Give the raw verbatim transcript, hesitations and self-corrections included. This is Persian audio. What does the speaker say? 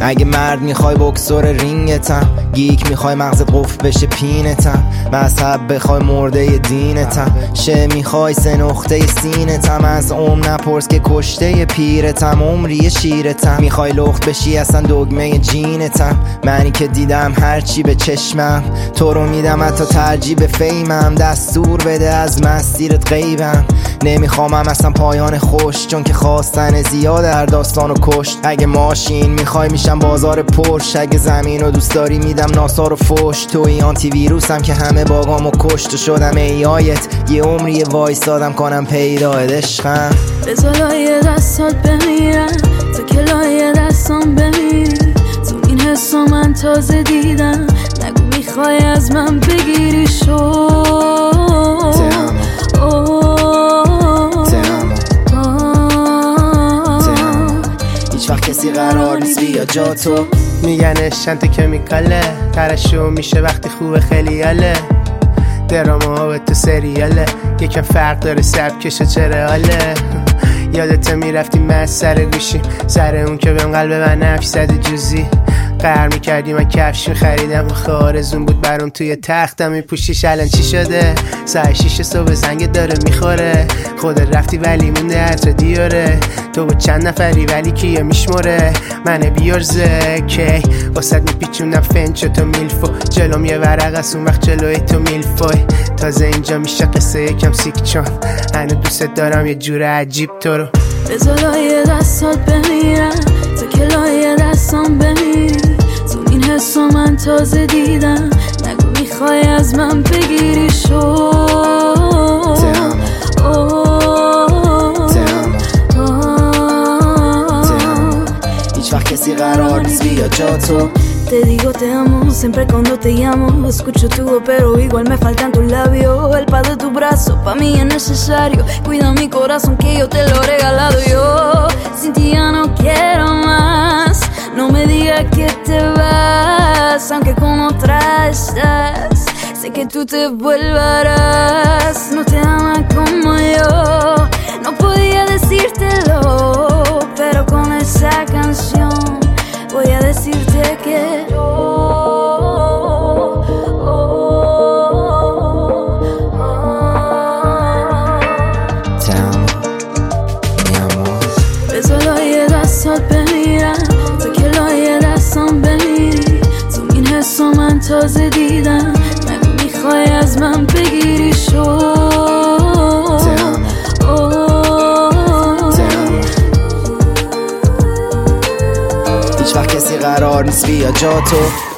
اگه مرد میخوای بکسور رینگتم، گیک میخوای مغزت قفل بشه پینتم، مذهب بخوای مرده دینتم، شه میخوای سه نقطه سینتم، از عمر نپرس که کشته پیرتم، عمری شیرتم، میخوای لخت بشی اصلا دگمه جینتم، منی که دیدم هرچی به چشمم، تو رو میدم حتی ترجیح به فیمم، دستور بده از مسیرت غیبم، نمیخوامم اصلا پایان خوش، چون که خواستن زیاد در داستانو کشت. اگه ماشین میخوای میشم بازار پرش، اگه زمین رو دوست داری میدم ناسا رو فوش، توی آنتی ویروسم که همه باگامو کشت و شدم ای آیت، یه عمری وایستادم کنم پیدایت عشقم. بذار لایه دستات بمیرم تا که لایه دستام بمیری، تو این حسا من تازه دیدم، نگو میخوای از من بگیری شو هیچ وقت کسی قرار نیست بیا جا تو. میگن شنت کمیکاله، ترشو میشه وقتی خوبه خیلی حاله، دراما ها به تو سریاله، یکم فرق داره سبکش و چرا حاله. یادت میرفتی من سر گوشیم، سر اون که بهم قلب من نفی زده جوزی، قهر میکردی من کفش میخریدم، آخه آرزون بود برام توی تختم میپوشیش. الان چی شده؟ ساعت شیش صبح زنگ داره میخوره، خودت رفتی ولی مونده عطر دیاره، تو با چند نفری ولی کیه میشموره، من بیارزه کی واسد میپیچونم فنچو تو میلفو، جلوم یه ورق از اون وقت جلوی تو میلفوی، تازه اینجا میشه قصه یکم سیک، چون هنو دوست دارم یه جور عجیب تو رو. بذار لایه دستات بمیرم تا که لایه دستام بمیری، تو این حسا من تازه دیدم، نگو میخوای از من بگیری شو هیچ وقت کسی قرار نیست بیا جا تو. Te digo te amo, siempre cuando te llamo escucho tu voz pero igual me faltan tus labios, el paz de tu brazo pa' mí es necesario, cuida mi corazón que yo te lo he regalado yo, sin ti ya no quiero más, no me digas que te vas, aunque con otra estás, sé que tú te vuelvarás, no te ama como yo, no podía decírtelo, pero con esa canción voy a decirte que yo te amo, mi amor. بذار لایه دستات بمیرم تا که لایه دستام بمیری، تو این حسا من تازه دیدم، نگو میخوای از من بگیری شو هیچ وقت کسی قرار نیست بیا جا تو.